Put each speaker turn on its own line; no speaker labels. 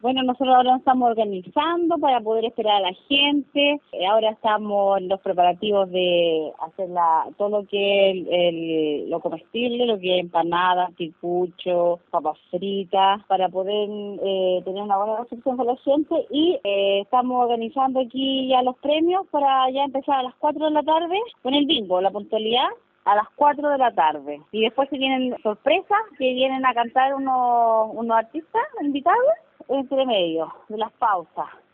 Bueno, nosotros ahora nos estamos organizando para poder esperar a la gente. Ahora estamos en los preparativos de hacer todo lo que es lo comestible, lo que es empanadas, ticucho, papas fritas, para poder tener una buena recepción con la gente. Y estamos organizando aquí ya los premios para ya empezar a las 4 de la tarde con el bingo, la puntualidad a las 4 de la tarde. Y después se vienen sorpresas, que vienen a cantar unos artistas invitados entre medio de las pausas.